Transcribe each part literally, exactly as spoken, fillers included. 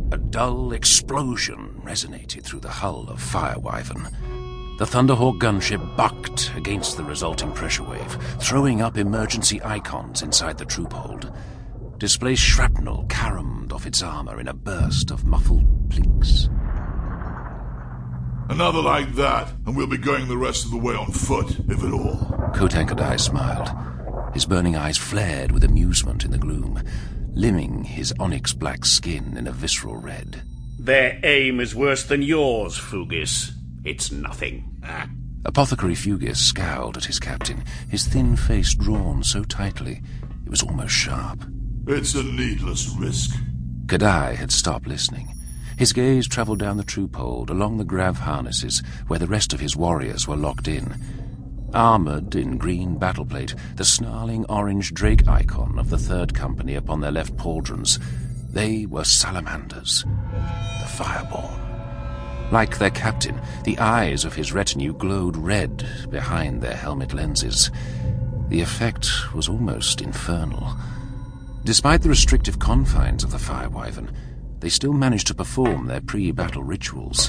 A dull explosion resonated through the hull of Firewyvern. The Thunderhawk gunship bucked against the resulting pressure wave, throwing up emergency icons inside the troop hold. Displaced shrapnel caromed off its armor in a burst of muffled plinks. Another like that, and we'll be going the rest of the way on foot, if at all. Kotankadai smiled. His burning eyes flared with amusement in the gloom, limning his onyx-black skin in a visceral red. Their aim is worse than yours, Fugis. It's nothing. Ah. Apothecary Fugis scowled at his captain, his thin face drawn so tightly it was almost sharp. It's a needless risk. Kadai had stopped listening. His gaze travelled down the troop hold, along the grav harnesses, where the rest of his warriors were locked in. Armoured in green battleplate, the snarling orange drake icon of the Third Company upon their left pauldrons, they were salamanders, the Fireborn. Like their captain, the eyes of his retinue glowed red behind their helmet lenses. The effect was almost infernal. Despite the restrictive confines of the Firewyvern, they still managed to perform their pre-battle rituals.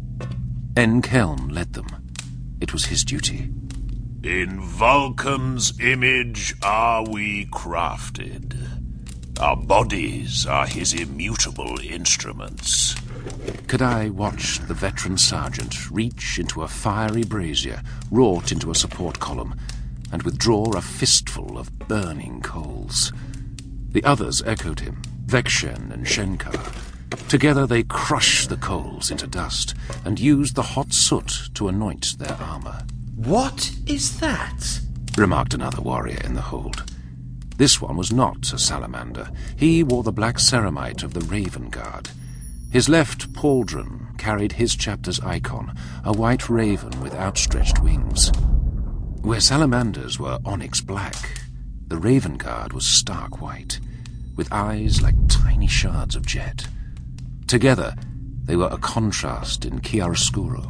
Enkelm led them. It was his duty. In Vulcan's image are we crafted. Our bodies are his immutable instruments. Kadai watched the veteran sergeant reach into a fiery brazier wrought into a support column and withdraw a fistful of burning coals. The others echoed him, Vekshen and Shenkar. Together they crushed the coals into dust and used the hot soot to anoint their armor. "What is that?" remarked another warrior in the hold. This one was not a salamander. He wore the black ceramite of the Raven Guard. His left pauldron carried his chapter's icon, a white raven with outstretched wings. Where salamanders were onyx black, the Raven Guard was stark white, with eyes like tiny shards of jet. Together, they were a contrast in chiaroscuro.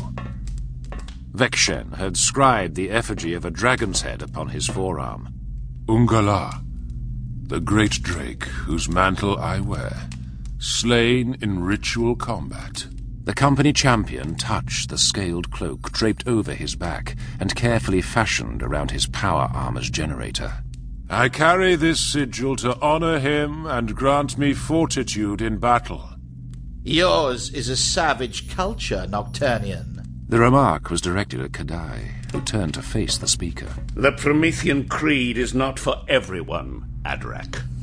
Vekshen had scribed the effigy of a dragon's head upon his forearm. Ungala, the great drake whose mantle I wear, slain in ritual combat. The company champion touched the scaled cloak draped over his back and carefully fashioned around his power armor's generator. I carry this sigil to honor him and grant me fortitude in battle. Yours is a savage culture, Nocturnian. The remark was directed at Kadai, who turned to face the speaker. The Promethean creed is not for everyone, Adrak.